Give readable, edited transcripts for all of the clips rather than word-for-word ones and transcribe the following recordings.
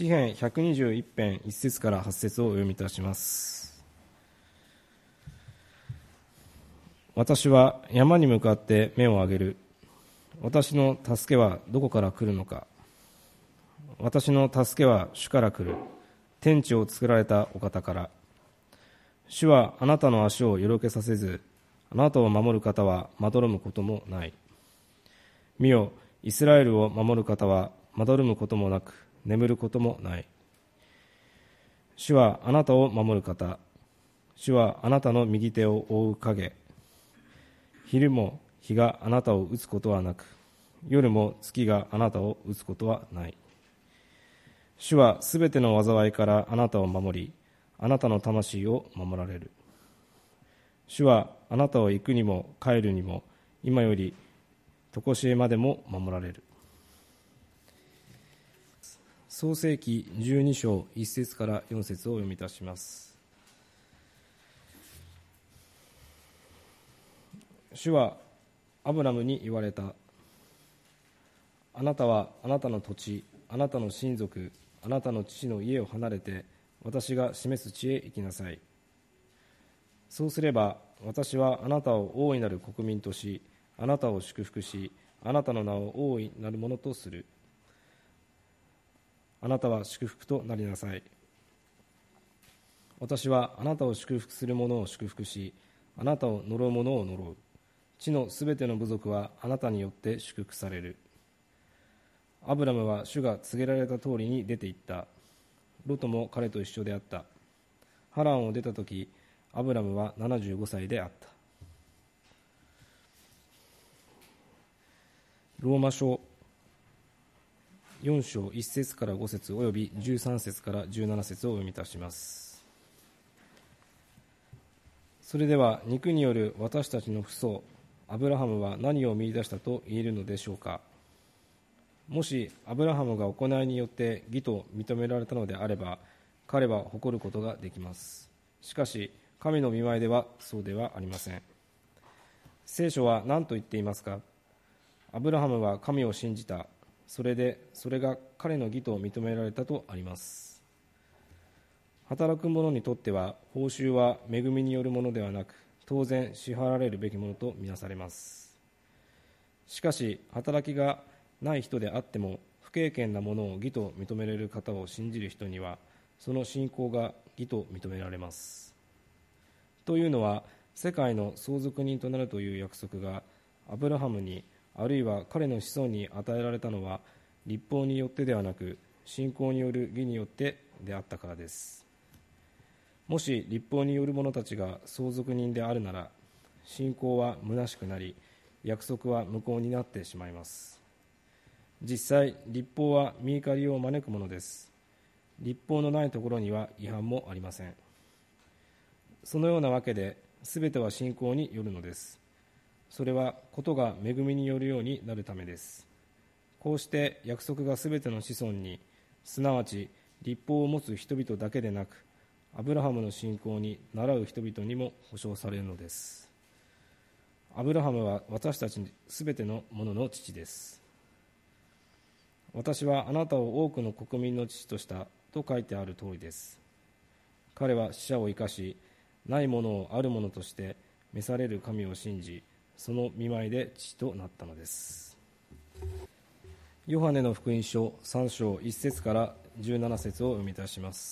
詩編121編1節から8節をお読みいたします。私は山に向かって目を上げる。私の助けはどこから来るのか。私の助けは主から来る。天地を作られたお方から。主はあなたの足をよろけさせず、あなたを守る方はまどろむこともない。見よ、イスラエルを守る方はまどろむこともなく、眠ることもない。主はあなたを守る方。主はあなたの右手を覆う影。昼も日があなたを打つことはなく、夜も月があなたを打つことはない。主はすべての災いからあなたを守り、あなたの魂を守られる。主はあなたを行くにも帰るにも、今より常しえまでも守られる。創世記12章1節から4節を読みいたします。主はアブラムに言われた。あなたはあなたの土地、あなたの親族、あなたの父の家を離れて、私が示す地へ行きなさい。そうすれば、私はあなたを大いなる国民とし、あなたを祝福し、あなたの名を大いなるものとする。あなたは祝福となりなさい。私はあなたを祝福する者を祝福し、あなたを呪う者を呪う。地のすべての部族はあなたによって祝福される。アブラムは主が告げられた通りに出て行った。ロトも彼と一緒であった。ハランを出たとき、アブラムは75歳であった。ローマ書4章1節から5節および13節から17節をお読みいたします。それでは肉による私たちの父祖アブラハムは何を見出したと言えるのでしょうか。もしアブラハムが行いによって義と認められたのであれば、彼は誇ることができます。しかし神の御前ではそうではありません。聖書は何と言っていますか。アブラハムは神を信じた。それが彼の義と認められたとあります。働く者にとっては報酬は恵みによるものではなく、当然支払われるべきものとみなされます。しかし働きがない人であっても、不経験なものを義と認められる方を信じる人には、その信仰が義と認められます。というのは、世界の相続人となるという約束がアブラハムに、あるいは彼の子孫に与えられたのは、律法によってではなく、信仰による義によってであったからです。もし律法による者たちが相続人であるなら、信仰は虚しくなり、約束は無効になってしまいます。実際、律法は見怒りを招くものです。律法のないところには違反もありません。そのようなわけで、すべては信仰によるのです。それはことが恵みによるようになるためです。こうして約束がすべての子孫に、すなわち律法を持つ人々だけでなく、アブラハムの信仰に倣う人々にも保証されるのです。アブラハムは私たちすべての者の父です。私はあなたを多くの国民の父としたと書いてある通りです。彼は死者を生かし、ないものをあるものとして召される神を信じ、その御前で父となったのです。ヨハネの福音書3章1節から17節を読みいたします。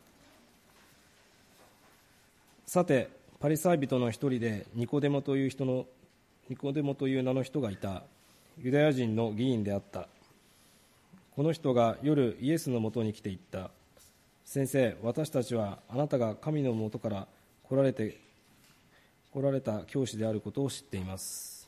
さて、パリサイ人の一人でニコデモという名の人がいた。ユダヤ人の議員であった。この人が夜イエスのもとに来て言った。先生、私たちはあなたが神のもとから来られた教師であることを知っています。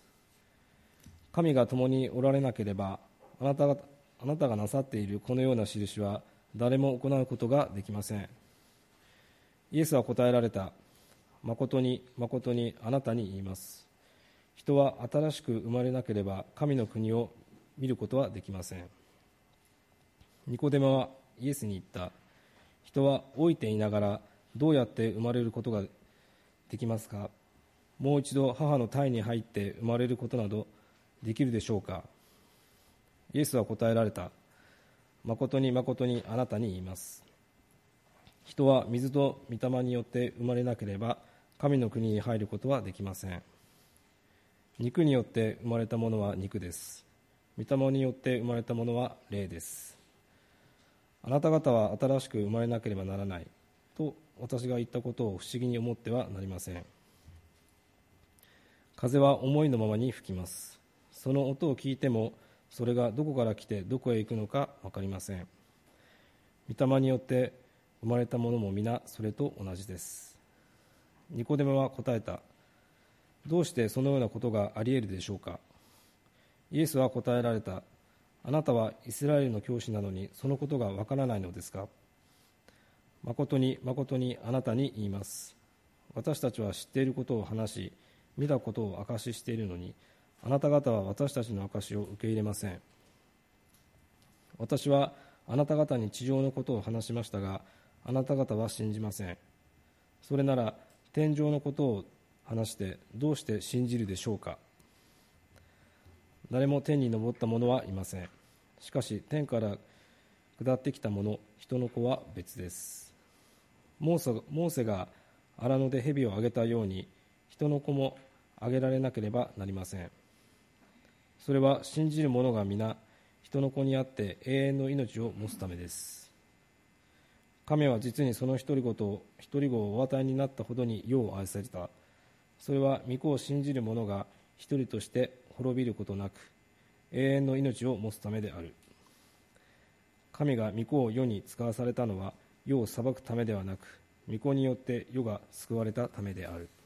神が共におられなければ、あなたがなさっているこのような印は誰も行うことができません。イエスは答えられた。誠に誠にあなたに言います。人は新しく生まれなければ神の国を見ることはできません。ニコデモはイエスに言った。人は老いていながらどうやって生まれることができますか。もう一度母の胎に入って生まれることなどできるでしょうか。イエスは答えられた。 誠に誠にあなたに言います。人は水と御霊によって生まれなければ神の国に入ることはできません。肉によって生まれたものは肉です。御霊によって生まれたものは霊です。あなた方は新しく生まれなければならないと私が言ったことを不思議に思ってはなりません。風は思いのままに吹きます。その音を聞いてもそれがどこから来てどこへ行くのか分かりません。御霊によって生まれたものも皆それと同じです。ニコデモは答えた。どうしてそのようなことがあり得るでしょうか。イエスは答えられた。あなたはイスラエルの教師なのにそのことがわからないのですか。誠に誠にあなたに言います。私たちは知っていることを話し、見たことを証ししているのに、あなた方は私たちの証しを受け入れません。私はあなた方に地上のことを話しましたが、あなた方は信じません。それなら天上のことを話してどうして信じるでしょうか。誰も天に昇った者はいません。しかし天から下ってきた者、人の子は別です。モーセが荒野で蛇をあげたように、人の子もあげられなければなりません。それは信じる者が皆人の子にあって永遠の命を持つためです。神は実にその独り子をお与えになったほどに世を愛された。それは御子を信じる者が一人として滅びることなく永遠の命を持つためである。神が御子を世に使わされたのは世を裁くためではなく、御子によって世が救われたためである。